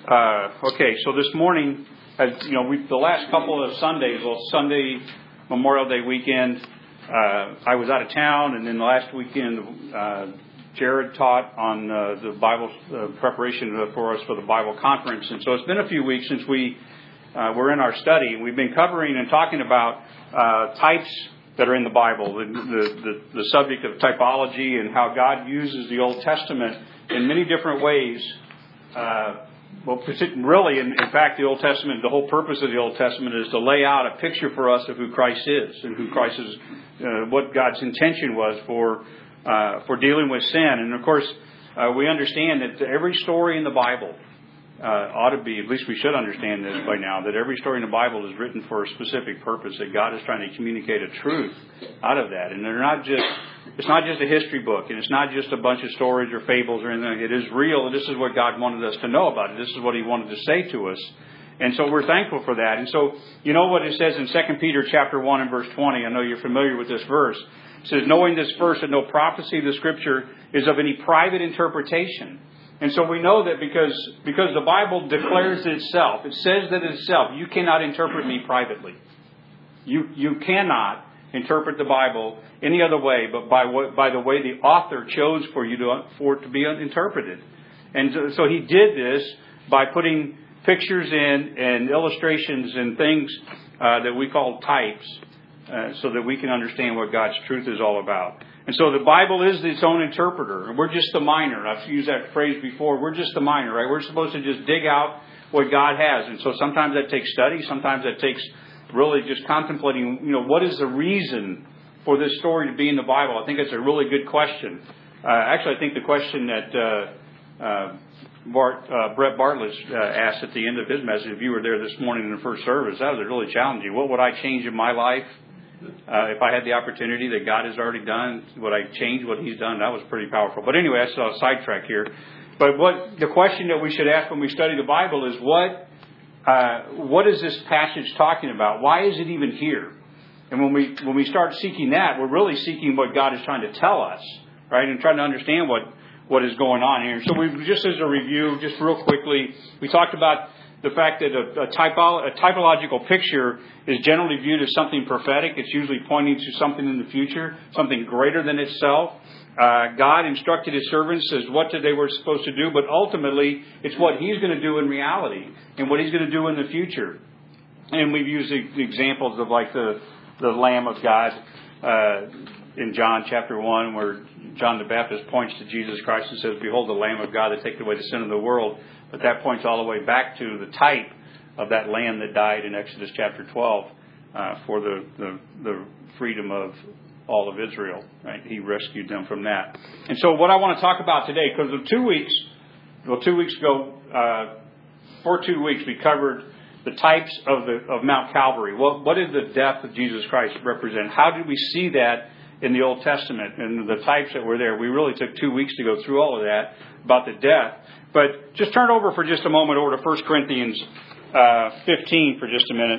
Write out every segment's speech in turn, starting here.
Okay, so this morning, as you know, the last couple of Sundays, Sunday, Memorial Day weekend, I was out of town, and then the last weekend, Jared taught on the Bible preparation for us for the Bible conference, and so it's been a few weeks since we were in our study, and we've been covering and talking about types that are in the Bible, the subject of typology and how God uses the Old Testament in many different ways. Really, in fact, the Old Testament, the whole purpose of the Old Testament is to lay out a picture for us of who Christ is and who Christ is, what God's intention was for dealing with sin. And of course, we understand that every story in the Bible ought to be, at least we should understand this by now, that every story in the Bible is written for a specific purpose, that God is trying to communicate a truth out of that. And it's not just a history book, and it's not just a bunch of stories or fables or anything. It is real, and this is what God wanted us to know about it. This is what He wanted to say to us. And so we're thankful for that. And so, you know what it says in 2 Peter chapter 1 and verse 20. I know you're familiar with this verse. It says, knowing this first, that no prophecy of the Scripture is of any private interpretation. And so we know that because the Bible declares it itself, it says that itself, you cannot interpret me privately. You cannot interpret the Bible any other way but by the way the author chose for it to be interpreted. And so he did this by putting pictures in and illustrations and things that we call types so that we can understand what God's truth is all about. And so the Bible is its own interpreter, and we're just the miner. I've used that phrase before. We're just the miner, right? We're supposed to just dig out what God has. And so sometimes that takes study. Sometimes that takes really just contemplating, what is the reason for this story to be in the Bible? I think it's a really good question. Actually, I think the question that Brett Bartlett asked at the end of his message, if you were there this morning in the first service, that was really challenging. What would I change in my life? If I had the opportunity that God has already done, would I change what He's done? That was pretty powerful. But anyway, that's a sidetrack here. But the question that we should ask when we study the Bible is what is this passage talking about? Why is it even here? And when we start seeking that, we're really seeking what God is trying to tell us, right? And trying to understand what is going on here. So just as a review, just real quickly, we talked about the fact that a typological picture is generally viewed as something prophetic. It's usually pointing to something in the future, something greater than itself. God instructed His servants as what they were supposed to do, but ultimately it's what He's going to do in reality and what He's going to do in the future. And we've used the examples of like the Lamb of God in John chapter 1, where John the Baptist points to Jesus Christ and says, behold the Lamb of God that taketh away the sin of the world. But that points all the way back to the type of that Lamb that died in Exodus chapter 12 for the freedom of all of Israel. Right? He rescued them from that. And so what I want to talk about today, because for 2 weeks ago, for 2 weeks we covered the types of Mount Calvary. What did the death of Jesus Christ represent? How did we see that in the Old Testament and the types that were there? We really took 2 weeks to go through all of that about the death. But just turn over for just a moment over to 1 Corinthians 15 for just a minute.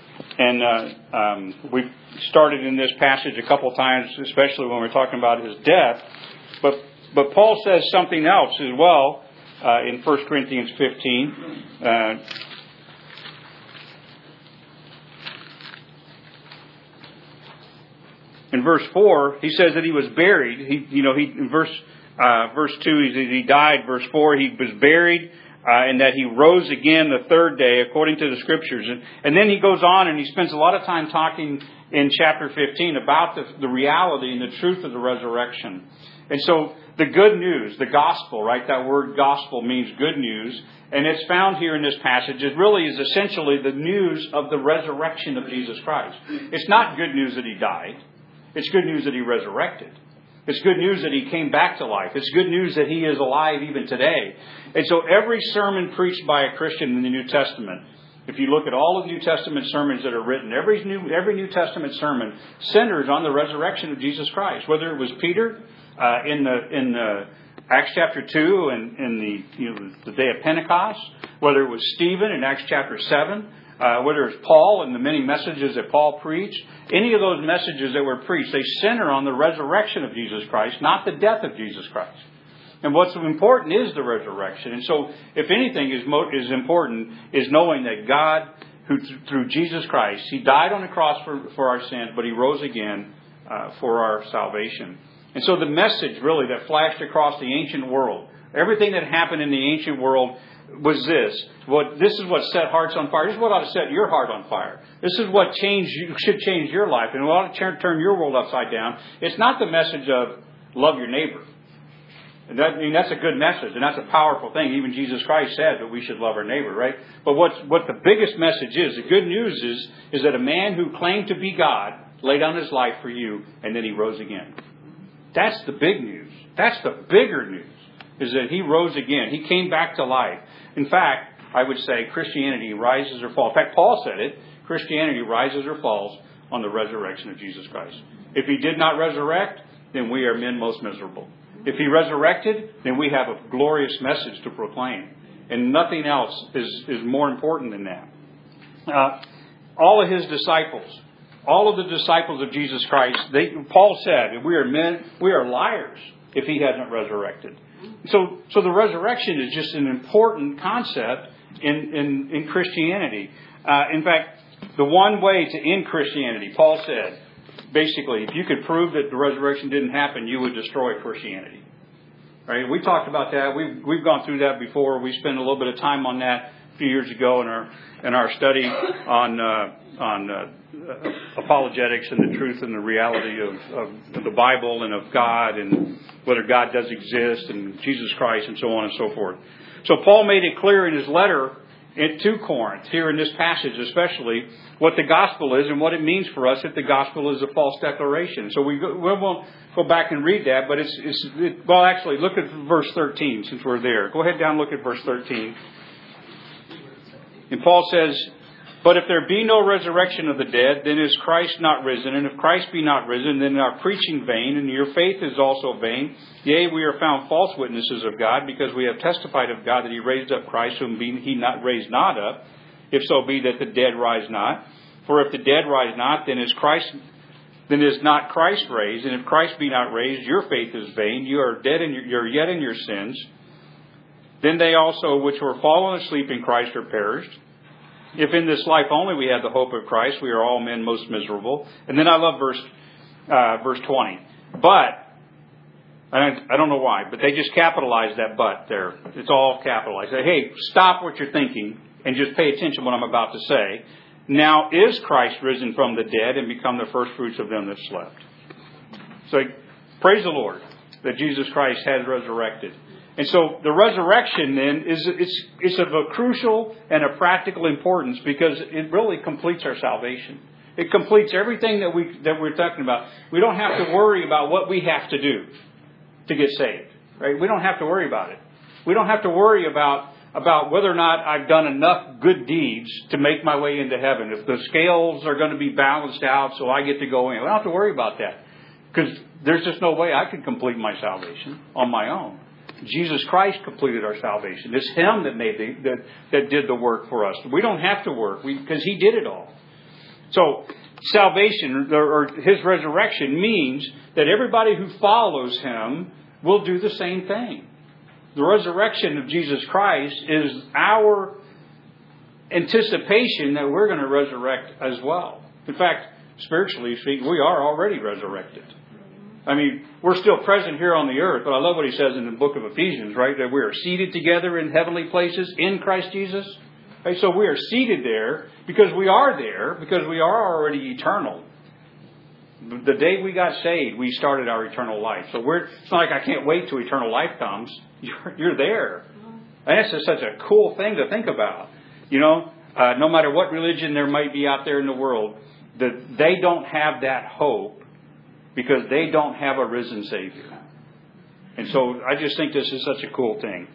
And we've started in this passage a couple times, especially when we're talking about His death. But Paul says something else as well in 1 Corinthians 15. In verse 4, he says that He was buried. In verse 2, he died. Verse 4, He was buried, and that He rose again the third day, according to the Scriptures. And then he goes on, and he spends a lot of time talking in chapter 15 about the reality and the truth of the resurrection. And so the good news, the gospel, right? That word gospel means good news. And it's found here in this passage. It really is essentially the news of the resurrection of Jesus Christ. It's not good news that He died. It's good news that He resurrected. It's good news that He came back to life. It's good news that He is alive even today. And so every sermon preached by a Christian in the New Testament, if you look at all of the New Testament sermons that are written, every New Testament sermon centers on the resurrection of Jesus Christ. Whether it was Peter in the Acts chapter 2 and in the day of Pentecost, whether it was Stephen in Acts chapter 7, whether it's Paul and the many messages that Paul preached, any of those messages that were preached, they center on the resurrection of Jesus Christ, not the death of Jesus Christ. And what's important is the resurrection. And so, if anything is important, is knowing that God, who through Jesus Christ, He died on the cross for our sins, but He rose again for our salvation. And so the message really that flashed across the ancient world, everything that happened in the ancient world was this. This is what set hearts on fire. This is what ought to set your heart on fire. This is what should change your life. And it ought to turn your world upside down. It's not the message of love your neighbor. And that's a good message, and that's a powerful thing. Even Jesus Christ said that we should love our neighbor, right? But what the biggest message is, the good news is that a man who claimed to be God laid down his life for you, and then He rose again. That's the big news. That's the bigger news, is that He rose again. He came back to life. In fact, I would say Christianity rises or falls. In fact, Paul said it. Christianity rises or falls on the resurrection of Jesus Christ. If He did not resurrect, then we are men most miserable. If He resurrected, then we have a glorious message to proclaim. And nothing else is more important than that. All of His disciples, all of the disciples of Jesus Christ, Paul said, we are liars if He hasn't resurrected. So the resurrection is just an important concept in Christianity. In fact, the one way to end Christianity, Paul said, basically, if you could prove that the resurrection didn't happen, you would destroy Christianity. Right? We talked about that. We've gone through that before. We spent a little bit of time on that a few years ago in our study on apologetics and the truth and the reality of the Bible and of God and whether God does exist and Jesus Christ and so on and so forth. So Paul made it clear in his letter to Corinth, here in this passage especially, what the gospel is and what it means for us if the gospel is a false declaration. So we won't go back and read that, but well, actually, look at verse 13 since we're there. Go ahead down and look at verse 13. And Paul says, but if there be no resurrection of the dead, then is Christ not risen? And if Christ be not risen, then our preaching vain, and your faith is also vain. Yea, we are found false witnesses of God, because we have testified of God that He raised up Christ, whom He not raised not up, if so be that the dead rise not. For if the dead rise not, then is not Christ raised. And if Christ be not raised, your faith is vain. You are dead, and you're yet in your sins. Then they also which were fallen asleep in Christ are perished. If in this life only we have the hope of Christ, we are all men most miserable. And then I love verse 20. But, I don't know why, but they just capitalize that but there. It's all capitalized. Say, hey, stop what you're thinking and just pay attention to what I'm about to say. Now is Christ risen from the dead and become the first fruits of them that slept. So praise the Lord that Jesus Christ has resurrected. And so the resurrection then it's of a crucial and a practical importance, because it really completes our salvation. It completes everything that we're talking about. We don't have to worry about what we have to do to get saved. Right? We don't have to worry about it. We don't have to worry about whether or not I've done enough good deeds to make my way into heaven. If the scales are going to be balanced out so I get to go in. We don't have to worry about that, because there's just no way I could complete my salvation on my own. Jesus Christ completed our salvation. It's Him that did the work for us. We don't have to work because He did it all. So salvation or His resurrection means that everybody who follows Him will do the same thing. The resurrection of Jesus Christ is our anticipation that we're going to resurrect as well. In fact, spiritually speaking, we are already resurrected. I mean, we're still present here on the earth, but I love what he says in the book of Ephesians, right? That we are seated together in heavenly places in Christ Jesus. Right? So we are seated there because we are already eternal. The day we got saved, we started our eternal life. So it's not like I can't wait till eternal life comes. You're there. And that's just such a cool thing to think about. You know, no matter what religion there might be out there in the world, that they don't have that hope, because they don't have a risen Savior. And so I just think this is such a cool thing.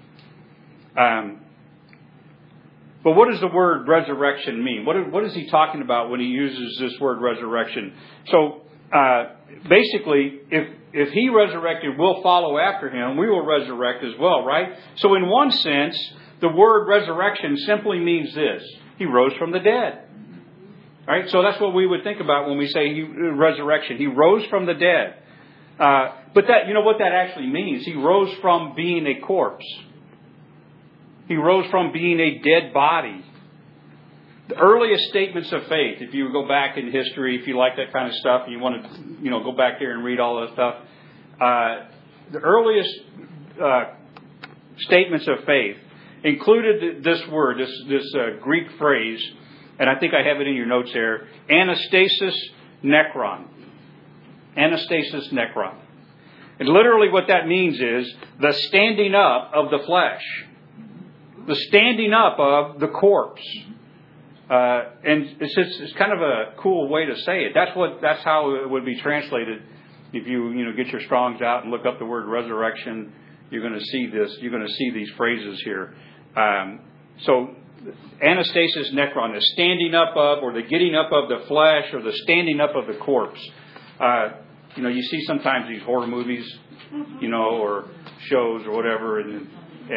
But what does the word resurrection mean? What is he talking about when he uses this word resurrection? So basically, if He resurrected, we'll follow after Him. We will resurrect as well, right? So in one sense, the word resurrection simply means this. He rose from the dead. Right? So that's what we would think about when we say resurrection. He rose from the dead. But that, you know what that actually means? He rose from being a corpse. He rose from being a dead body. The earliest statements of faith, if you go back in history, if you like that kind of stuff, and you want to, go back there and read all that stuff, the earliest statements of faith included this word, this Greek phrase, and I think I have it in your notes there, anastasis nekron. Anastasis nekron. And literally what that means is the standing up of the flesh. The standing up of the corpse. And it's kind of a cool way to say it. That's how it would be translated. If you get your Strongs out and look up the word resurrection, you're going to see this. You're going to see these phrases here. So anastasis nekron, the standing up of, or the getting up of the flesh, or the standing up of the corpse. You see sometimes these horror movies, or shows or whatever, and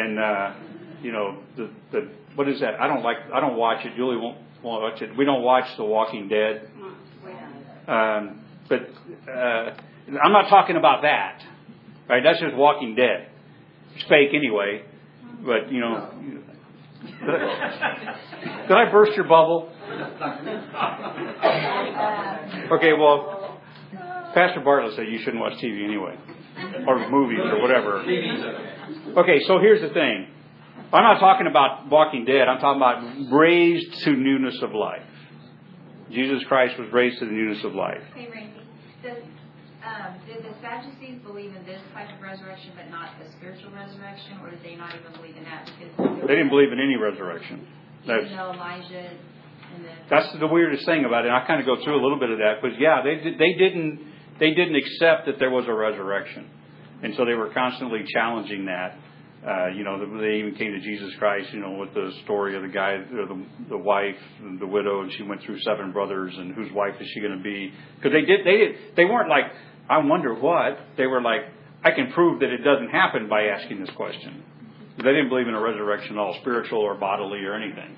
the what is that? I don't watch it. Julie won't watch it. We don't watch The Walking Dead. But I'm not talking about that. Right? That's just Walking Dead. It's fake anyway. But did I burst your bubble? Okay, well, Pastor Bartlett said you shouldn't watch TV anyway, or movies or whatever. Okay, so here's the thing. I'm not talking about Walking Dead. I'm talking about raised to newness of life. Jesus Christ was raised to the newness of life. Hey, Randy, did the Sadducees believe in this type of resurrection but not the spiritual resurrection, or did they not even believe in that? Because they didn't believe in any resurrection. Elijah. That's the weirdest thing about it. And I kind of go through a little bit of that, because they didn't accept that there was a resurrection, and so they were constantly challenging that. They even came to Jesus Christ, with the story of the guy, the wife, and the widow, and she went through 7 brothers, and whose wife is she going to be? Because they weren't like, I wonder what. They were like, I can prove that it doesn't happen by asking this question. They didn't believe in a resurrection at all, spiritual or bodily or anything.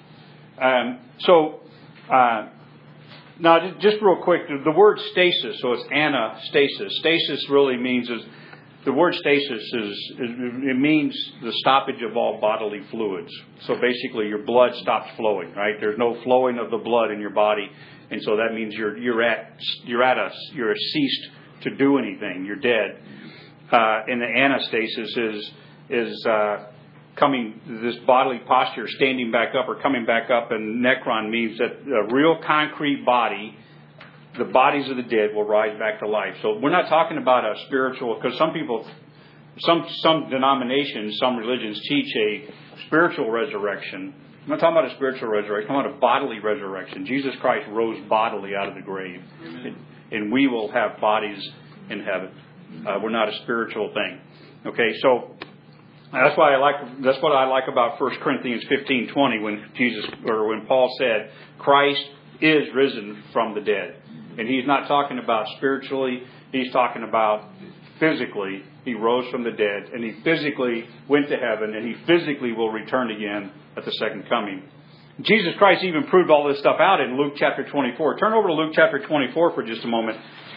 Now, just real quick, the word stasis, so it's anastasis. Stasis really means the word stasis it means the stoppage of all bodily fluids. So basically, your blood stops flowing. Right? There's no flowing of the blood in your body, and so that means you're ceased to do anything. You're dead. And the anastasis is coming, this bodily posture, standing back up or coming back up, and nekron means that a real concrete body, the bodies of the dead, will rise back to life. So we're not talking about a spiritual, because some people, some denominations, some religions teach a spiritual resurrection. I'm not talking about a spiritual resurrection. I'm talking about a bodily resurrection. Jesus Christ rose bodily out of the grave, and we will have bodies in heaven. We're not a spiritual thing. Okay, so that's what I like about 1 Corinthians 15:20 when Paul said Christ is risen from the dead. And he's not talking about spiritually, he's talking about physically. He rose from the dead, and he physically went to heaven, and he physically will return again at the second coming. Jesus Christ even proved all this stuff out in Luke chapter 24. Turn over to Luke chapter 24 for just a moment.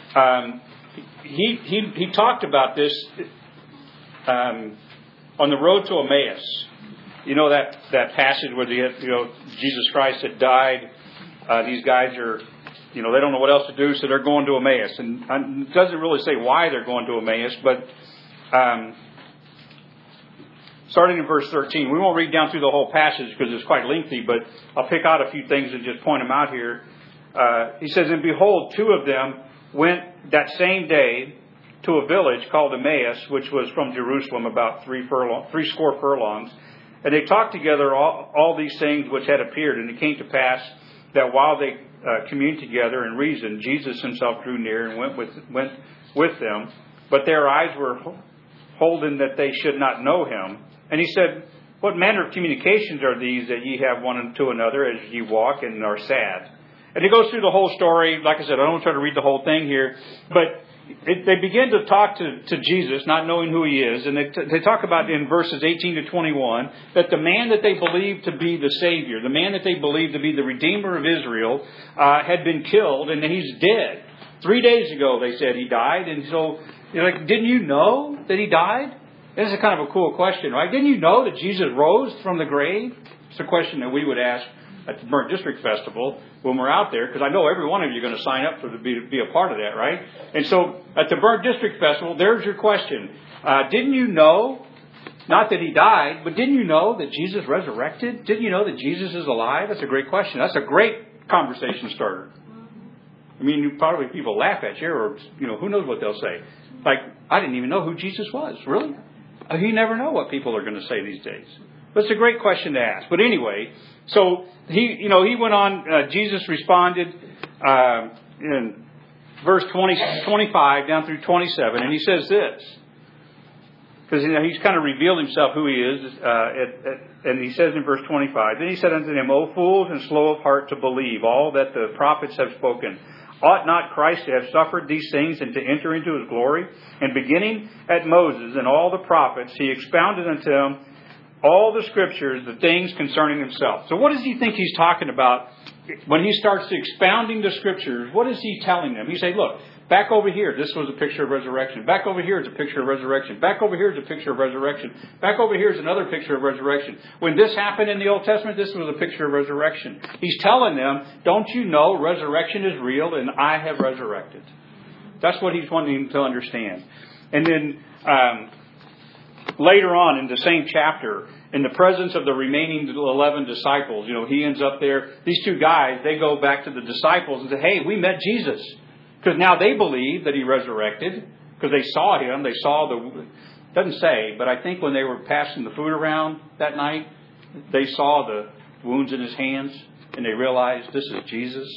He talked about this on the road to Emmaus. You know that passage where Jesus Christ had died. These guys are, they don't know what else to do, so they're going to Emmaus. And it doesn't really say why they're going to Emmaus, but starting in verse 13. We won't read down through the whole passage because it's quite lengthy, but I'll pick out a few things and just point them out here. He says, "And behold, 2 of them went that same day to a village called Emmaus, which was from Jerusalem about 3 score furlongs. And they talked together all these things which had appeared. And it came to pass that while they communed together and reasoned, Jesus himself drew near and went with them. But their eyes were holden that they should not know him. And he said, What manner of communications are these that ye have one to another as ye walk and are sad?" And he goes through the whole story. Like I said, I don't want to try to read the whole thing here. But they begin to talk to Jesus, not knowing who he is. And they talk about in verses 18 to 21 that the man that they believed to be the Savior, the man that they believed to be the Redeemer of Israel, had been killed and he's dead. 3 days ago, they said he died. And so You're like, didn't you know that He died? This is kind of a cool question, right? Didn't you know that Jesus rose from the grave? It's a question that we would ask at the Burnt District Festival when we're out there, because I know every one of you are going to sign up to be a part of that, right? And so at the Burnt District Festival, there's your question. Didn't you know, not that He died, but didn't you know that Jesus resurrected? Didn't you know that Jesus is alive? That's a great question. That's a great conversation starter. I mean, probably people laugh at you, or, who knows what they'll say. Like, I didn't even know who Jesus was. Really? You never know what people are going to say these days. But it's a great question to ask. But anyway, so he went on. Jesus responded in verse 25 down through 27, and he says this, because he's kind of revealed himself who he is, and he says in verse 25, then he said unto them, O fools and slow of heart to believe all that the prophets have spoken. Ought not Christ to have suffered these things and to enter into His glory? And beginning at Moses and all the prophets, He expounded unto them all the Scriptures, the things concerning Himself. So what does He think He's talking about when He starts expounding the Scriptures? What is He telling them? He say, look, back over here, this was a picture of resurrection. Back over here is a picture of resurrection. Back over here is a picture of resurrection. Back over here is another picture of resurrection. When this happened in the Old Testament, this was a picture of resurrection. He's telling them, don't you know resurrection is real and I have resurrected? That's what He's wanting them to understand. And then later on in the same chapter, in the presence of the remaining 11 disciples, He ends up there. These two guys, they go back to the disciples and say, hey, we met Jesus. Because now they believe that He resurrected, because they saw Him. They saw doesn't say, but I think when they were passing the food around that night, they saw the wounds in His hands, and they realized this is Jesus.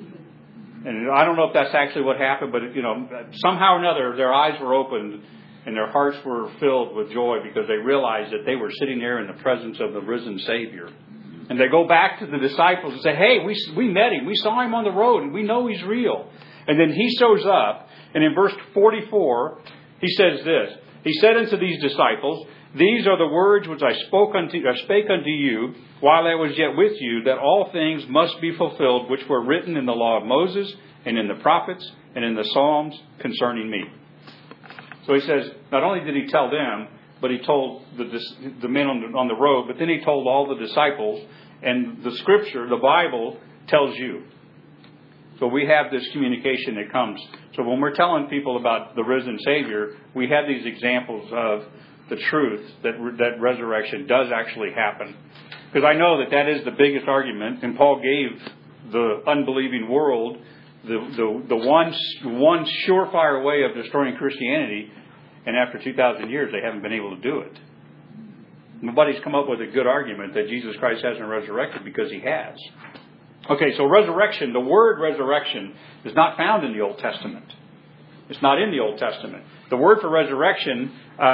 And I don't know if that's actually what happened, but somehow or another, their eyes were opened and their hearts were filled with joy because they realized that they were sitting there in the presence of the risen Savior. And they go back to the disciples and say, hey, we met Him. We saw Him on the road, and we know He's real. And then He shows up, and in verse 44, He says this. He said unto these disciples, these are the words which I spake unto you while I was yet with you, that all things must be fulfilled which were written in the law of Moses and in the prophets and in the Psalms concerning me. So He says, not only did He tell them, but He told the men on the road, but then He told all the disciples, and the Scripture, the Bible, tells you. So we have this communication that comes. So when we're telling people about the risen Savior, we have these examples of the truth that resurrection does actually happen. Because I know that is the biggest argument, and Paul gave the unbelieving world the one surefire way of destroying Christianity, and after 2,000 years they haven't been able to do it. Nobody's come up with a good argument that Jesus Christ hasn't resurrected, because He has. Okay, so resurrection, the word resurrection is not found in the Old Testament. It's not in the Old Testament. The word for resurrection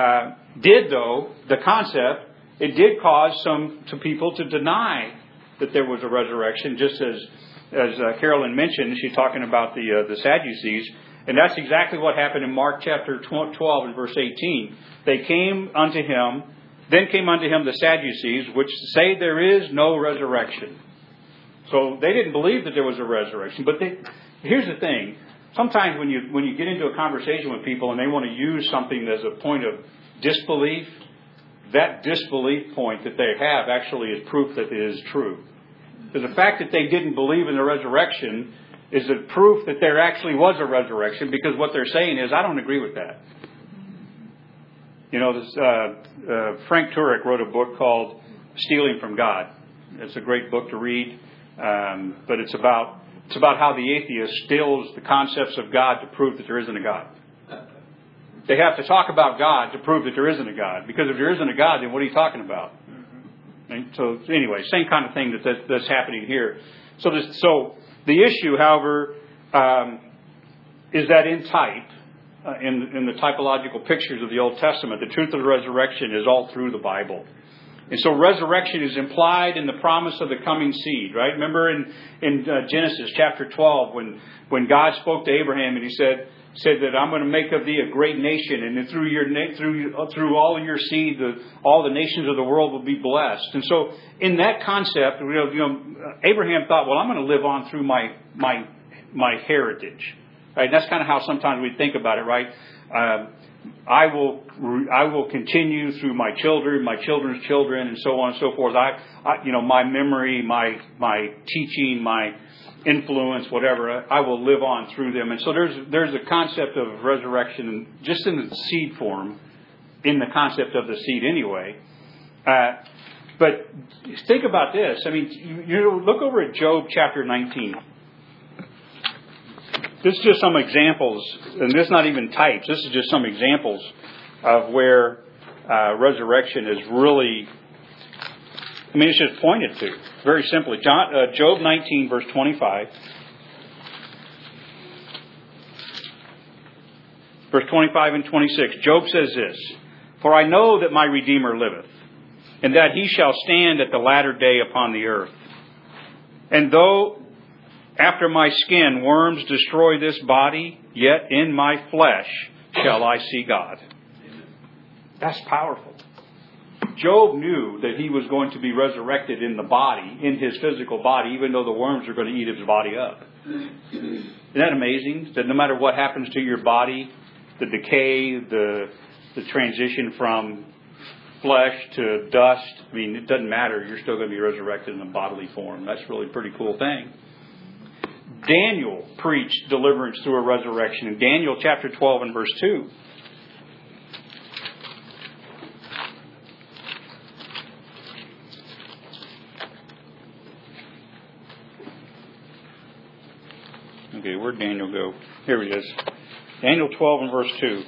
the concept, it did cause some people to deny that there was a resurrection, just as Carolyn mentioned. She's talking about the Sadducees, and that's exactly what happened in Mark chapter 12 and verse 18. Then came unto him the Sadducees, which say there is no resurrection. So they didn't believe that there was a resurrection. But here's the thing. Sometimes when you get into a conversation with people and they want to use something as a point of disbelief, that disbelief point that they have actually is proof that it is true. Because the fact that they didn't believe in the resurrection is a proof that there actually was a resurrection, because what they're saying is, I don't agree with that. Frank Turek wrote a book called Stealing from God. It's a great book to read. But it's about how the atheist steals the concepts of God to prove that there isn't a God. They have to talk about God to prove that there isn't a God. Because if there isn't a God, then what are you talking about? And so anyway, same kind of thing that's happening here. So the issue, however, is that in type, in the typological pictures of the Old Testament, the truth of the resurrection is all through the Bible. And so resurrection is implied in the promise of the coming seed, right? Remember in Genesis chapter 12 when God spoke to Abraham and He said that I'm going to make of thee a great nation, and through all of your seed, all the nations of the world will be blessed. And so in that concept, Abraham thought, well, I'm going to live on through my heritage, right? And that's kind of how sometimes we think about it, right? I will continue through my children, my children's children, and so on and so forth. My memory, my teaching, my influence, whatever, I will live on through them. And so there's a concept of resurrection just in the seed form, in the concept of the seed anyway. But think about this. I mean, look over at Job chapter 19. This is just some examples, and this is not even types. This is just some examples of where resurrection is really, it's just pointed to. Very simply. Job 19, verse 25. Verse 25 and 26. Job says this, "For I know that my Redeemer liveth, and that he shall stand at the latter day upon the earth. And though after my skin worms destroy this body, yet in my flesh shall I see God." That's powerful. Job knew that he was going to be resurrected in the body, in his physical body, even though the worms are going to eat his body up. Isn't that amazing? That no matter what happens to your body, the decay, the transition from flesh to dust, it doesn't matter. You're still going to be resurrected in a bodily form. That's really a pretty cool thing. Daniel preached deliverance through a resurrection in Daniel chapter 12 and verse 2. Okay, where'd Daniel go? Here he is. Daniel 12 and verse 2.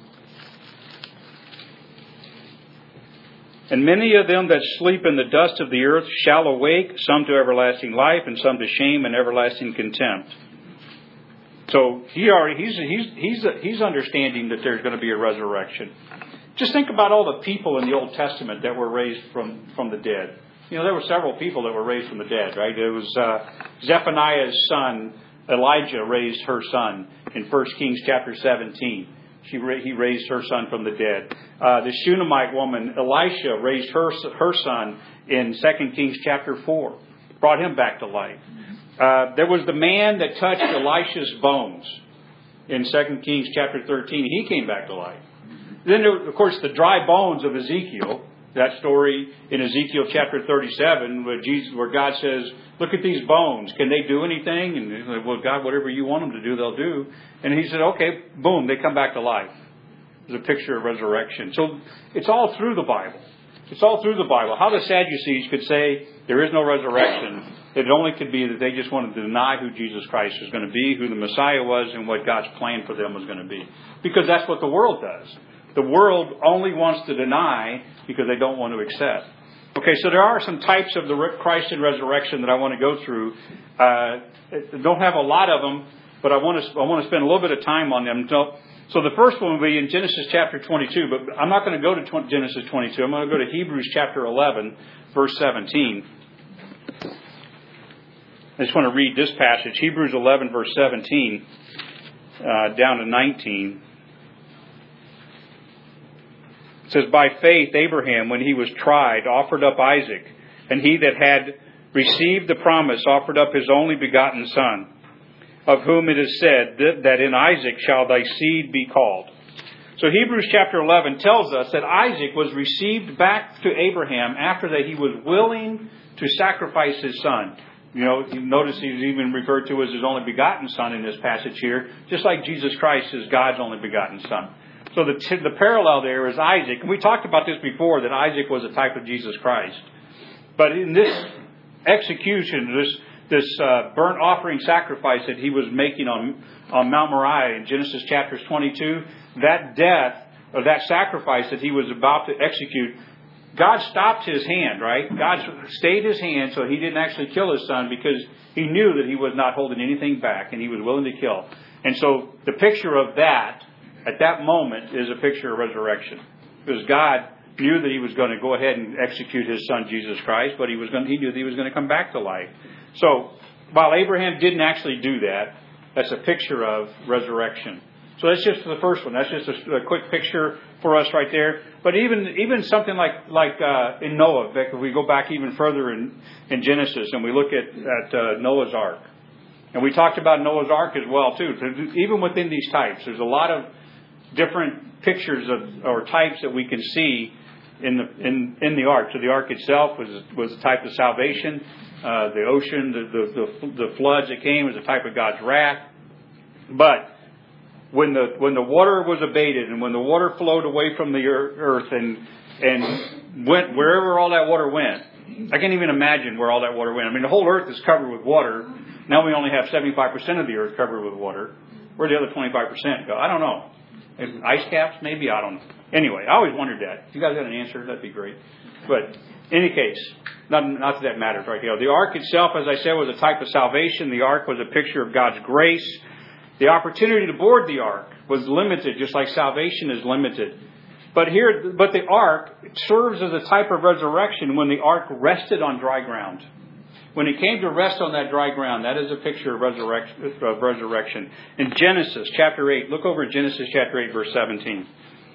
"And many of them that sleep in the dust of the earth shall awake, some to everlasting life, and some to shame and everlasting contempt." So he's understanding that there's going to be a resurrection. Just think about all the people in the Old Testament that were raised from the dead. There were several people that were raised from the dead, right? It was Zephaniah's son, Elijah, raised her son in 1 Kings chapter 17. He raised her son from the dead. The Shunammite woman, Elisha, raised her son in 2 Kings chapter 4. Brought him back to life. There was the man that touched Elisha's bones in 2 Kings chapter 13. He came back to life. Then, of course, the dry bones of Ezekiel. That story in Ezekiel chapter 37 where God says, "Look at these bones. Can they do anything?" And he's like, "Well, God, whatever you want them to do, they'll do." And he said, "Okay, boom, they come back to life." There's a picture of resurrection. So it's all through the Bible. It's all through the Bible. How the Sadducees could say there is no resurrection, it only could be that they just wanted to deny who Jesus Christ was going to be, who the Messiah was, and what God's plan for them was going to be. Because that's what the world does. The world only wants to deny because they don't want to accept. Okay, so there are some types of the Christ and resurrection that I want to go through. I don't have a lot of them, but I want to spend a little bit of time on them. So the first one will be in Genesis chapter 22, but I'm not going to go to Genesis 22. I'm going to go to Hebrews chapter 11, verse 17. I just want to read this passage, Hebrews 11, verse 17, down to 19. It says, "By faith Abraham, when he was tried, offered up Isaac, and he that had received the promise offered up his only begotten son, of whom it is said that in Isaac shall thy seed be called." So Hebrews chapter 11 tells us that Isaac was received back to Abraham after that he was willing to sacrifice his son. Notice he's even referred to as his only begotten son in this passage here, just like Jesus Christ is God's only begotten son. So the parallel there is Isaac. And we talked about this before, that Isaac was a type of Jesus Christ. But in this execution, this burnt offering sacrifice that he was making on Mount Moriah in Genesis chapters 22, that death, or that sacrifice that he was about to execute, God stopped his hand, right? God stayed his hand so he didn't actually kill his son because he knew that he was not holding anything back and he was willing to kill. And so the picture of that, at that moment, is a picture of resurrection. Because God knew that he was going to go ahead and execute his son, Jesus Christ, but he knew that he was going to come back to life. So, while Abraham didn't actually do that, that's a picture of resurrection. So that's just the first one. That's just a quick picture for us right there. But even something like in Noah, if we go back even further in Genesis and we look at Noah's Ark. And we talked about Noah's Ark as well, too. Even within these types, there's a lot of different pictures of or types that we can see in the ark. So the ark itself was a type of salvation. The ocean, the floods that came was a type of God's wrath. But when the water was abated and when the water flowed away from the earth and went wherever all that water went, I can't even imagine where all that water went. I mean, the whole earth is covered with water. Now we only have 75% of the earth covered with water. Where'd the other 25% go? I don't know. Ice caps? Maybe. I don't know. Anyway, I always wondered that. If you guys got an answer, that'd be great. But in any case, not that that matters right here. The ark itself, as I said, was a type of salvation. The ark was a picture of God's grace. The opportunity to board the ark was limited, just like salvation is limited. But the ark serves as a type of resurrection when the ark rested on dry ground. When it came to rest on that dry ground, that is a picture of resurrection. In Genesis chapter 8, look over at Genesis chapter 8, verse 17.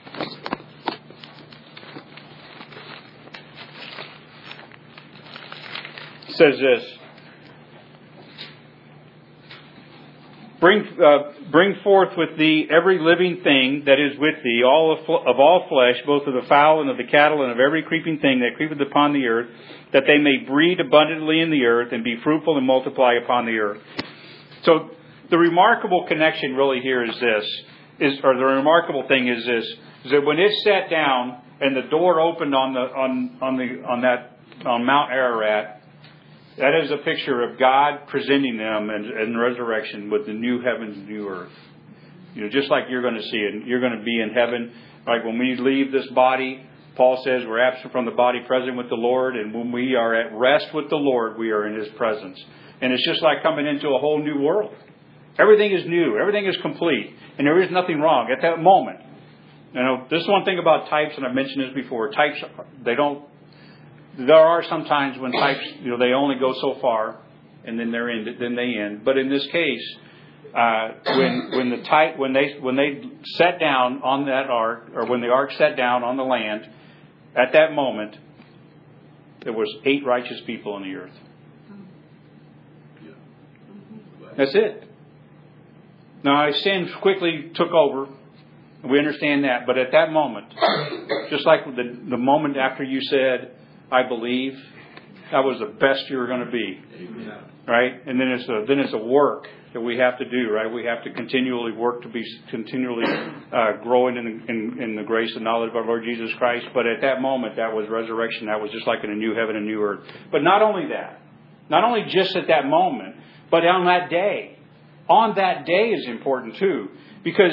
It says this. Bring forth with thee every living thing that is with thee, of all flesh, both of the fowl and of the cattle and of every creeping thing that creepeth upon the earth, that they may breed abundantly in the earth and be fruitful and multiply upon the earth. So the remarkable connection really here is this, the remarkable thing is this, is that when it sat down and the door opened on Mount Ararat, that is a picture of God presenting them in resurrection with the new heavens and new earth. You know, just like you're going to see it. You're going to be in heaven. Like when we leave this body, Paul says we're absent from the body, present with the Lord. And when we are at rest with the Lord, we are in His presence. And it's just like coming into a whole new world. Everything is new. Everything is complete. And there is nothing wrong at that moment. You know, this is one thing about types, and I've mentioned this before. Types, there are some times when types, they only go so far, and then they end. But in this case, when they sat down on that ark, or when the ark sat down on the land, at that moment, there was 8 righteous people on the earth. That's it. Now, sin quickly took over. We understand that, but at that moment, just like the moment after you said, I believe, that was the best you were going to be. Amen. Right? And then it's a work that we have to do, right? We have to continually work to be continually growing in the grace and knowledge of our Lord Jesus Christ. But at that moment, that was resurrection. That was just like in a new heaven and new earth. But not only that, not only just at that moment, but on that day. On that day is important too. Because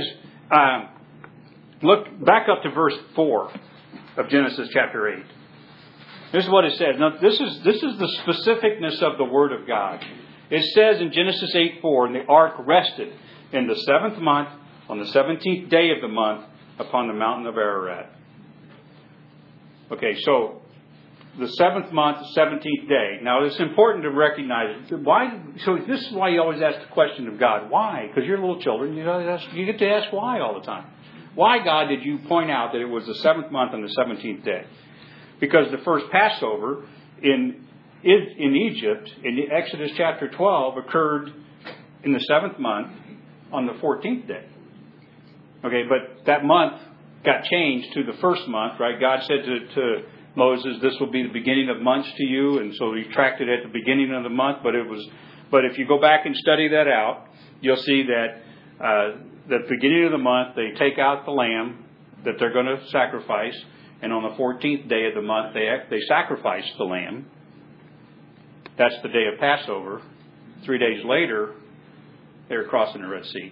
look back up to verse 4 of Genesis chapter 8. This is what it says. Now, this is the specificness of the Word of God. It says in Genesis 8:4, and the ark rested in the 7th month, on the 17th day of the month, upon the mountain of Ararat. Okay, so the 7th month, 17th day. Now, it's important to recognize why. So this is why you always ask the question of God, why? Because you're little children, you get to ask why all the time. Why, God, did you point out that it was the 7th month and the 17th day? Because the first Passover in Egypt, in Exodus chapter 12, occurred in the 7th month on the 14th day. Okay, but that month got changed to the first month, right? God said to Moses, this will be the beginning of months to you, and so he tracked it at the beginning of the month. But if you go back and study that out, you'll see that the beginning of the month they take out the lamb that they're going to sacrifice. And on the 14th day of the month, they sacrifice the lamb. That's the day of Passover. 3 days later, they were crossing the Red Sea.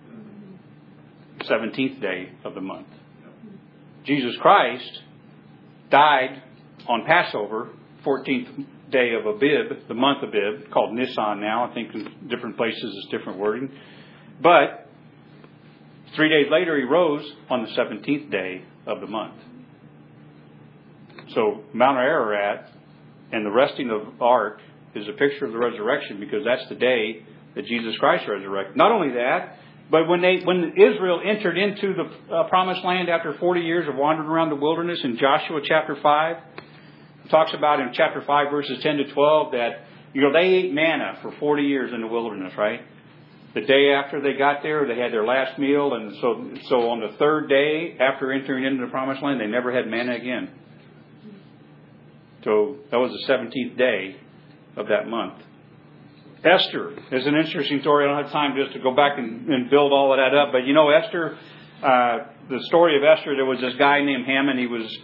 17th day of the month. Jesus Christ died on Passover, 14th day of Abib, the month Abib, called Nisan now. I think in different places it's different wording. But 3 days later, he rose on the 17th day of the month. So Mount Ararat and the resting of the ark is a picture of the resurrection because that's the day that Jesus Christ resurrected. Not only that, but when Israel entered into the promised land after 40 years of wandering around the wilderness in Joshua chapter 5, it talks about in chapter 5 verses 10 to 12 that they ate manna for 40 years in the wilderness, right? The day after they got there, they had their last meal, and so on the third day after entering into the Promised Land, they never had manna again. So that was the 17th day of that month. Esther is an interesting story. I don't have time just to go back and build all of that up, but you know, Esther, the story of Esther, there was this guy named Haman. He was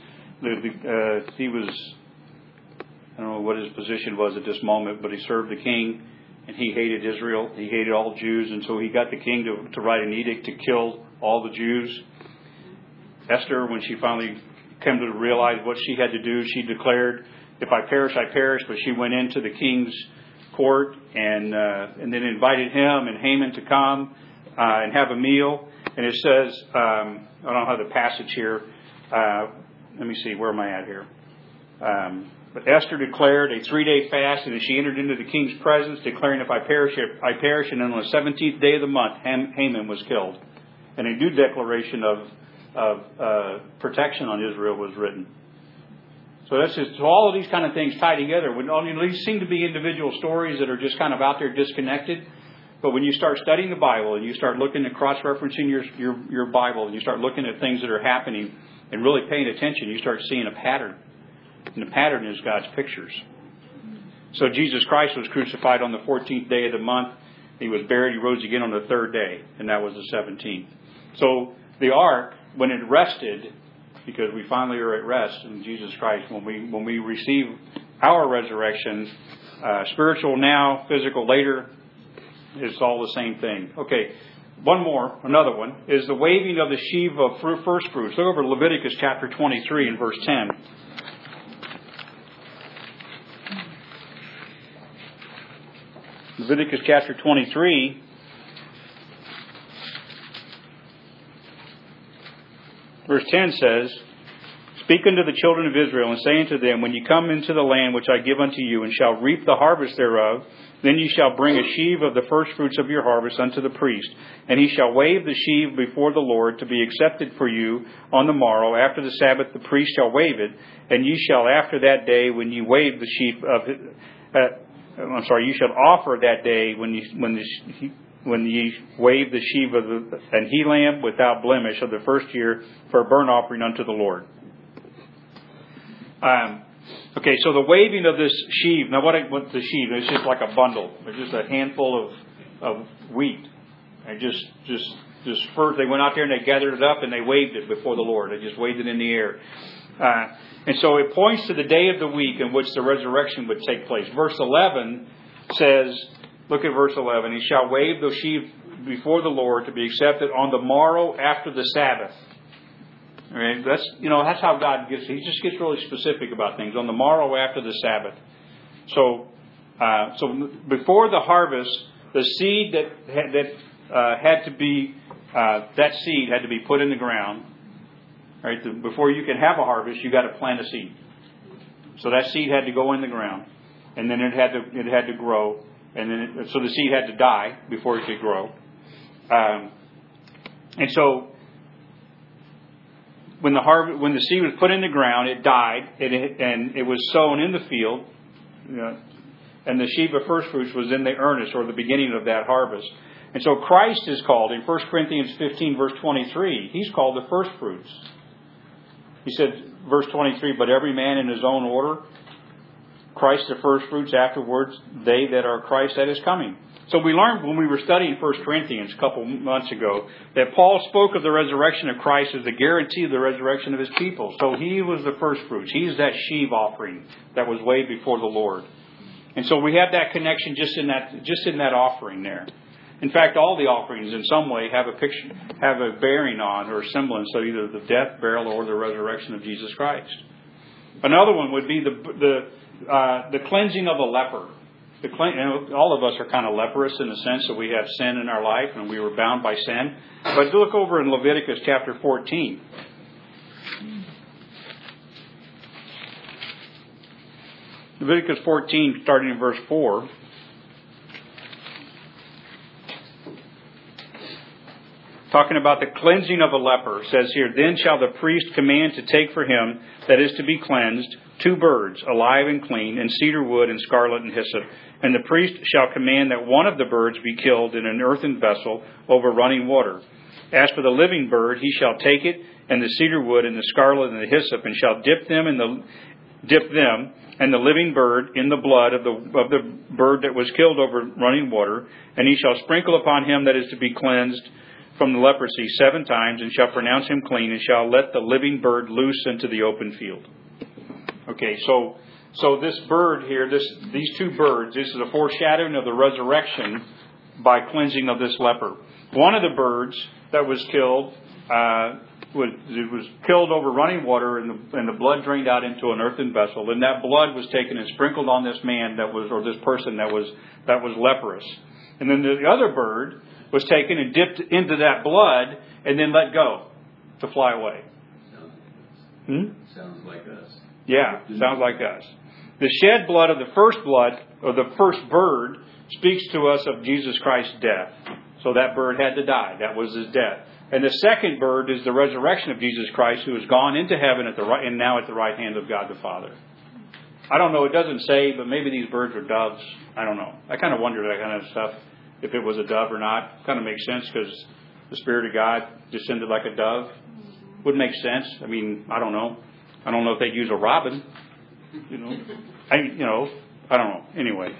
I don't know what his position was at this moment, but he served the king. And he hated Israel. He hated all Jews. And so he got the king to write an edict to kill all the Jews. Esther, when she finally came to realize what she had to do, she declared, if I perish, I perish. But she went into the king's court and then invited him and Haman to come and have a meal. And it says, I don't have the passage here. Let me see, where am I at here? But Esther declared a 3-day fast, and she entered into the king's presence, declaring, if I perish, I perish. And then on the 17th day of the month, Haman was killed. And a new declaration of protection on Israel was written. So that's just, so all of these kind of things tie together. These seem to be individual stories that are just kind of out there disconnected. But when you start studying the Bible and you start looking at cross-referencing your Bible, and you start looking at things that are happening and really paying attention, you start seeing a pattern. And the pattern is God's pictures. So Jesus Christ was crucified on the 14th day of the month. He was buried. He rose again on the third day, and that was the 17th. So the ark, when it rested, because we finally are at rest in Jesus Christ, when we receive our resurrection, spiritual now, physical later, it's all the same thing. Okay, another one, is the waving of the sheaf of first fruits. Look over Leviticus chapter 23 and verse 10. Leviticus chapter 23, verse 10 says, Speak unto the children of Israel, and say unto them, When ye come into the land which I give unto you, and shall reap the harvest thereof, then ye shall bring a sheaf of the first fruits of your harvest unto the priest. And he shall wave the sheaf before the Lord to be accepted for you on the morrow. After the Sabbath the priest shall wave it, and ye shall after that day, when ye wave the sheaf you shall offer that day when ye wave the sheaf of an he lamb without blemish of the first year for a burnt offering unto the Lord. Okay, so the waving of this sheaf. Now, what the sheaf? It's just like a bundle. It's just a handful of wheat. And just first they went out there and they gathered it up and they waved it before the Lord. They just waved it in the air. And so it points to the day of the week in which the resurrection would take place. Verse 11 says, look at verse 11. He shall wave the sheaf before the Lord to be accepted on the morrow after the Sabbath. All right, that's how God gets. He just gets really specific about things. On the morrow after the Sabbath. So before the harvest, the seed had to be put in the ground. Right, before you can have a harvest, you got to plant a seed. So that seed had to go in the ground, and then it had to grow, and then so the seed had to die before it could grow. And so when the seed was put in the ground, it died, and it was sown in the field, and the sheaf of first fruits was in the earnest or the beginning of that harvest. And so Christ is called in 1 Corinthians 15 verse 23. He's called the first fruits. He said, verse 23, but every man in his own order, Christ the first fruits, afterwards they that are Christ that is coming. So we learned when we were studying 1 Corinthians a couple months ago that Paul spoke of the resurrection of Christ as the guarantee of the resurrection of his people. So he was the first fruits. He's that sheaf offering that was weighed before the Lord. And so we have that connection just in that offering there. In fact, all the offerings in some way have a bearing on or a semblance of either the death, burial, or the resurrection of Jesus Christ. Another one would be the cleansing of a leper. All of us are kind of leprous in the sense that we have sin in our life and we were bound by sin. But look over in Leviticus chapter 14. Leviticus 14, starting in verse 4. Talking about the cleansing of a leper, says here, Then shall the priest command to take for him that is to be cleansed 2 birds, alive and clean, and cedar wood and scarlet and hyssop. And the priest shall command that one of the birds be killed in an earthen vessel over running water. As for the living bird, he shall take it, and the cedar wood and the scarlet and the hyssop, and shall dip them and the living bird in the blood of the bird that was killed over running water, and he shall sprinkle upon him that is to be cleansed from the leprosy 7 times, and shall pronounce him clean, and shall let the living bird loose into the open field. Okay, so this bird here, these 2 birds, this is a foreshadowing of the resurrection by cleansing of this leper. One of the birds that was killed was killed over running water, and the blood drained out into an earthen vessel, and that blood was taken and sprinkled on this man this person that was leprous. And then the other bird was taken and dipped into that blood and then let go to fly away. Sounds like us. Yeah, sounds like us. The shed blood of the first bird speaks to us of Jesus Christ's death. So that bird had to die. That was his death. And the second bird is the resurrection of Jesus Christ, who has gone into heaven and now at the right hand of God the Father. I don't know, it doesn't say, but maybe these birds are doves. I don't know. I kind of wonder that kind of stuff, if it was a dove or not. Kind of makes sense because the Spirit of God descended like a dove. Would make sense. I mean, I don't know. I don't know if they'd use a robin. I don't know. Anyway.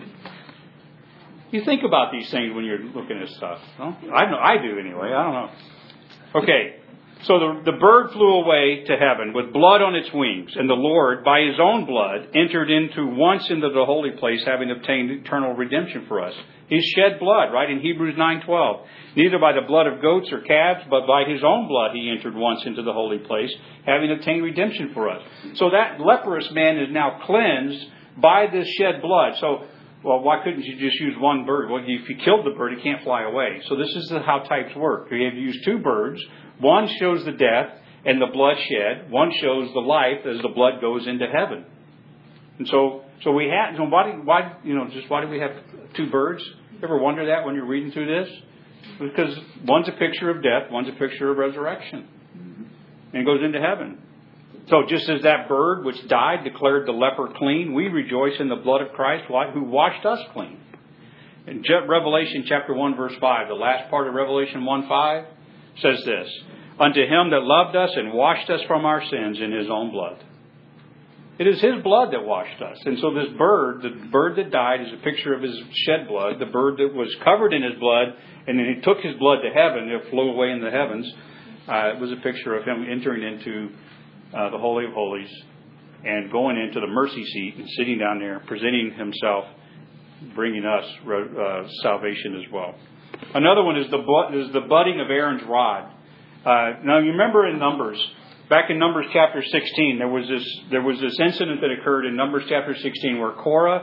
You think about these things when you're looking at stuff. No? I do anyway. I don't know. Okay. So the bird flew away to heaven with blood on its wings, and the Lord, by his own blood, entered once into the holy place, having obtained eternal redemption for us. He shed blood, right, in Hebrews 9:12. Neither by the blood of goats or calves, but by his own blood he entered once into the holy place, having obtained redemption for us. So that leprous man is now cleansed by this shed blood. So, well, why couldn't you just use one bird? Well, if you killed the bird, it can't fly away. So this is how types work. You have to use 2 birds. One shows the death and the blood shed. One shows the life as the blood goes into heaven. And so we have. So why do we have 2 birds? You ever wonder that when you're reading through this? Because one's a picture of death, one's a picture of resurrection, and goes into heaven. So just as that bird which died declared the leper clean, we rejoice in the blood of Christ, who washed us clean. In Revelation chapter 1, verse 5, the last part of Revelation 1:5 says this: "Unto him that loved us and washed us from our sins in his own blood." It is his blood that washed us. And so this bird, the bird that died, is a picture of his shed blood. The bird that was covered in his blood, and then he took his blood to heaven, it flew away in the heavens, it was a picture of him entering into the Holy of Holies and going into the mercy seat and sitting down there, presenting himself, bringing us salvation as well. Another one is the budding of Aaron's rod. Now you remember in Numbers, back in Numbers chapter 16, there was this incident that occurred in Numbers chapter 16 where Korah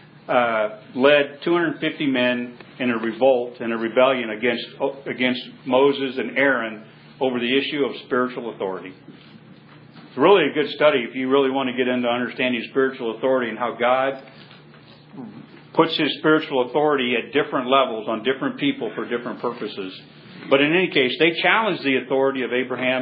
led 250 men in a revolt and a rebellion against Moses and Aaron over the issue of spiritual authority. It's really a good study if you really want to get into understanding spiritual authority and how God puts his spiritual authority at different levels on different people for different purposes. But in any case, they challenged the authority of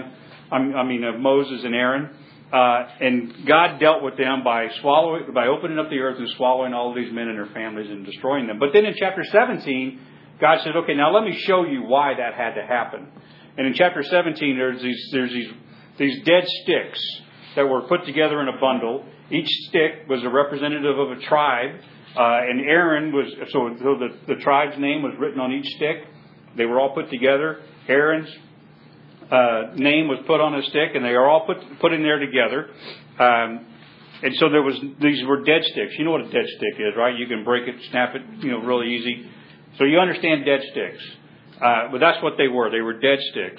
of Moses and Aaron, and God dealt with them by opening up the earth and swallowing all of these men and their families and destroying them. But then in chapter 17, God said, "Okay, now let me show you why that had to happen." And in chapter 17, there's these dead sticks that were put together in a bundle. Each stick was a representative of a tribe, and Aaron was so the tribe's name was written on each stick. They were all put together. Aaron's name was put on a stick, and they are all put in there together. And so these were dead sticks. You know what a dead stick is, right? You can break it, snap it, really easy. So you understand dead sticks. But that's what they were. They were dead sticks.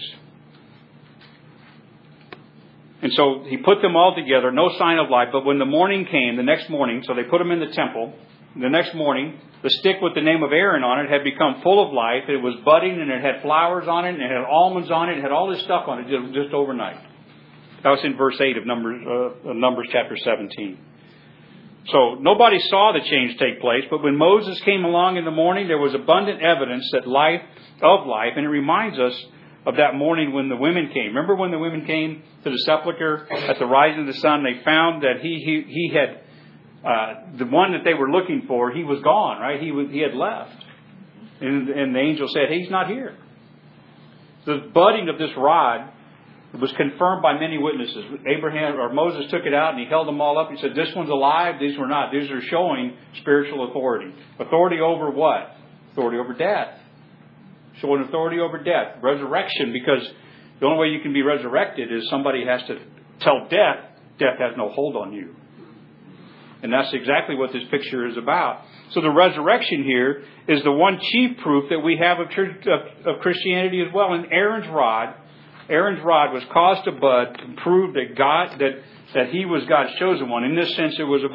And so he put them all together, no sign of life. But when the morning came, the next morning, so they put them in the temple. The next morning, the stick with the name of Aaron on it had become full of life. It was budding, and it had flowers on it, and it had almonds on it. It had all this stuff on it just overnight. That was in verse 8 of Numbers chapter 17. So nobody saw the change take place, but when Moses came along in the morning, there was abundant evidence that life, and it reminds us of that morning when the women came. Remember when the women came to the sepulcher at the rising of the sun? They found that he had the one that they were looking for. He was gone, right? He had left, and the angel said, "He's not here." The budding of this rod was confirmed by many witnesses. Abraham or Moses took it out and he held them all up. He said, "This one's alive. These were not. These are showing spiritual authority. Authority over what? Authority over death. Showing authority over death. Resurrection, because the only way you can be resurrected is somebody has to tell death has no hold on you. And that's exactly what this picture is about. So the resurrection here is the one chief proof that we have of Christianity as well. And Aaron's rod was caused to bud to prove that God that he was God's chosen one. In this sense, it was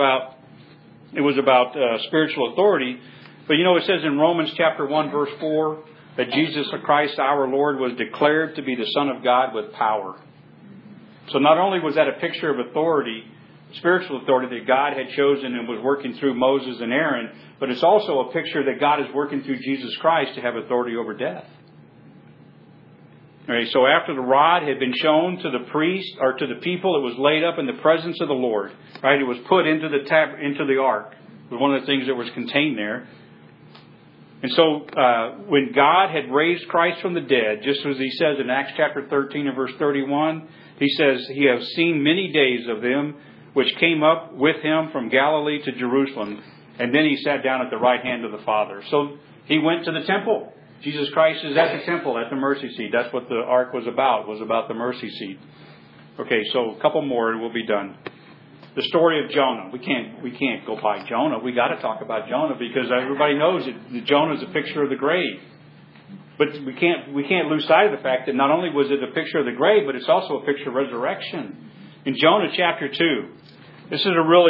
about spiritual authority. But it says in Romans chapter 1 verse 4 that Jesus Christ our Lord was declared to be the Son of God with power. So not only was that a picture of authority, spiritual authority that God had chosen and was working through Moses and Aaron, but it's also a picture that God is working through Jesus Christ to have authority over death. All right, so after the rod had been shown to the priest or to the people, it was laid up in the presence of the Lord. Right, it was put into the ark. It was one of the things that was contained there. And so when God had raised Christ from the dead, just as He says in Acts chapter 13 and verse 31, He says, "He has seen many days of them which came up with Him from Galilee to Jerusalem, and then He sat down at the right hand of the Father." So He went to the temple. Jesus Christ is at the temple, at the mercy seat. That's what the ark was about the mercy seat. Okay, so a couple more and we'll be done. The story of Jonah. We can't go by Jonah. We got to talk about Jonah because everybody knows that Jonah is a picture of the grave. But we can't lose sight of the fact that not only was it a picture of the grave, but it's also a picture of resurrection. In Jonah chapter 2, this is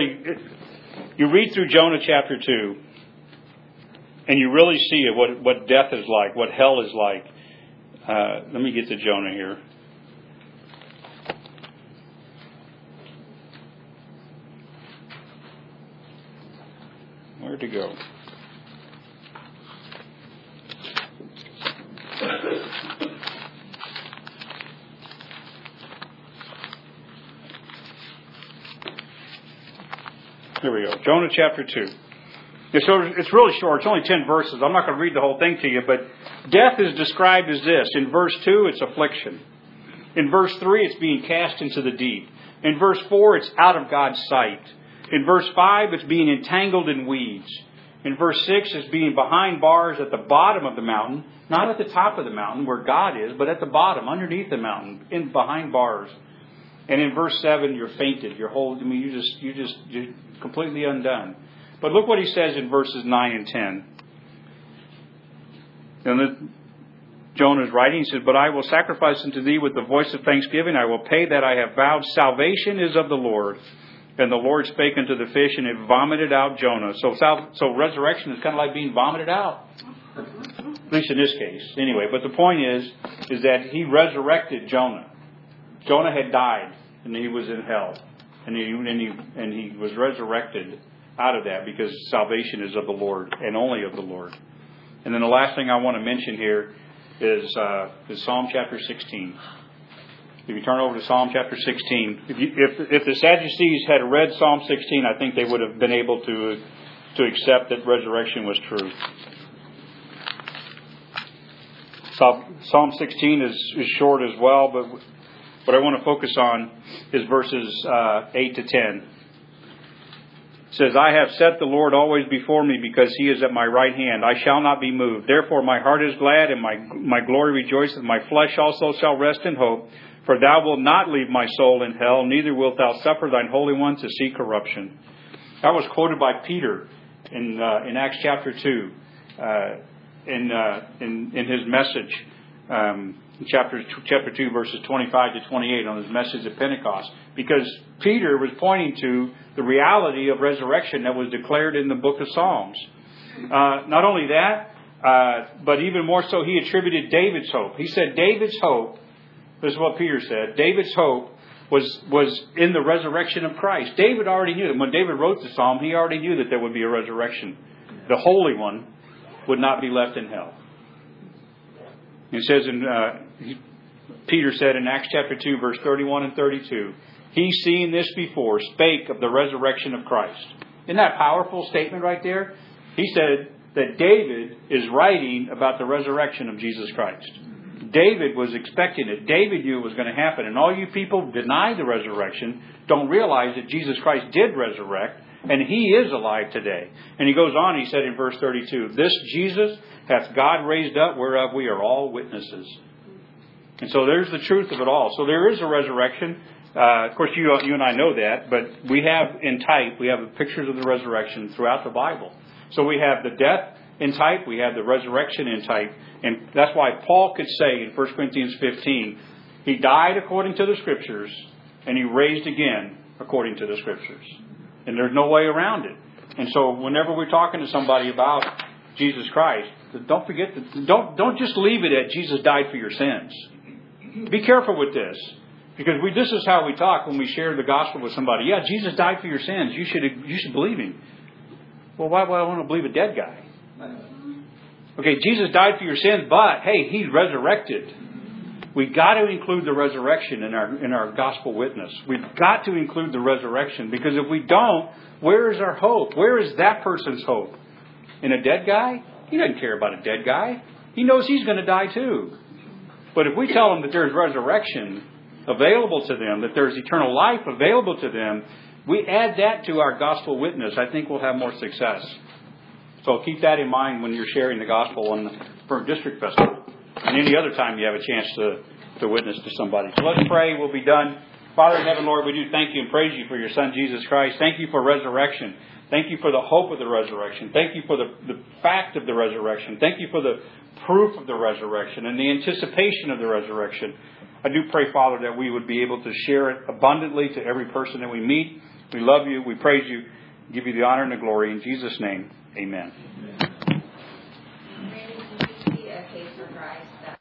you read through Jonah chapter 2, and you really see what death is like, what hell is like. Let me get to Jonah here. Where'd it go? Here we go. Jonah chapter 2. So it's really short. It's only 10 verses. I'm not going to read the whole thing to you, but death is described as this. In verse 2, it's affliction. In verse 3, it's being cast into the deep. In verse 4, it's out of God's sight. In verse 5, it's being entangled in weeds. In verse 6, it's being behind bars at the bottom of the mountain, not at the top of the mountain where God is, but at the bottom, underneath the mountain, behind bars. And in verse 7, you're fainted. You're completely undone. But look what he says in verses 9 and 10. And Jonah is writing, he says, "But I will sacrifice unto thee with the voice of thanksgiving. I will pay that I have vowed. Salvation is of the Lord. And the Lord spake unto the fish, and it vomited out Jonah." So resurrection is kind of like being vomited out. At least in this case. Anyway, but the point is that He resurrected Jonah. Jonah had died, and he was in hell. And he was resurrected out of that because salvation is of the Lord and only of the Lord. And then the last thing I want to mention here is Psalm chapter 16. If you turn over to Psalm chapter 16, if the Sadducees had read Psalm 16, I think they would have been able to accept that resurrection was true. Psalm 16 is short as well, but what I want to focus on is verses 8 to 10. It says, "I have set the Lord always before me because He is at my right hand. I shall not be moved. Therefore my heart is glad and my glory rejoiceth. My flesh also shall rest in hope. For thou wilt not leave my soul in hell, neither wilt thou suffer thine Holy One to see corruption." That was quoted by Peter in Acts chapter 2 in his message, chapter 2, verses 25 to 28 on his message at Pentecost. Because Peter was pointing to the reality of resurrection that was declared in the book of Psalms. Not only that, but even more so, he attributed David's hope. He said David's hope, this is what Peter said, David's hope was in the resurrection of Christ. David already knew that. When David wrote the psalm, he already knew that there would be a resurrection. The Holy One would not be left in hell. It says Peter said in Acts chapter 2, verse 31 and 32, he, seeing this before, spake of the resurrection of Christ. Isn't that a powerful statement right there? He said that David is writing about the resurrection of Jesus Christ. David was expecting it. David knew it was going to happen. And all you people who deny the resurrection don't realize that Jesus Christ did resurrect, and He is alive today. And he goes on, he said in verse 32, this Jesus hath God raised up, whereof we are all witnesses. And so there's the truth of it all. So there is a resurrection. Of course, you and I know that, but we have in type, we have pictures of the resurrection throughout the Bible. So we have the death in type, we have the resurrection in type, and that's why Paul could say in 1 Corinthians 15, He died according to the Scriptures, and He raised again according to the Scriptures. And there's no way around it. And so whenever we're talking to somebody about Jesus Christ, don't forget that, don't just leave it at Jesus died for your sins. Be careful with this. Because this is how we talk when we share the gospel with somebody. Yeah, Jesus died for your sins. You should believe Him. Well, why would I want to believe a dead guy? Okay, Jesus died for your sins, but hey, He's resurrected. We've got to include the resurrection in our gospel witness. We've got to include the resurrection, because if we don't, where is our hope? Where is that person's hope? In a dead guy? He doesn't care about a dead guy. He knows he's going to die too. But if we tell them that there's resurrection available to them, that there's eternal life available to them, we add that to our gospel witness, I think we'll have more success. So keep that in mind when you're sharing the gospel on the Burnt District Festival. And any other time you have a chance to witness to somebody. So let's pray. We'll be done. Father in heaven, Lord, we do thank You and praise You for Your Son, Jesus Christ. Thank You for resurrection. Thank You for the hope of the resurrection. Thank You for the fact of the resurrection. Thank You for the proof of the resurrection and the anticipation of the resurrection. I do pray, Father, that we would be able to share it abundantly to every person that we meet. We love You. We praise You. Give You the honor and the glory. In Jesus' name, amen.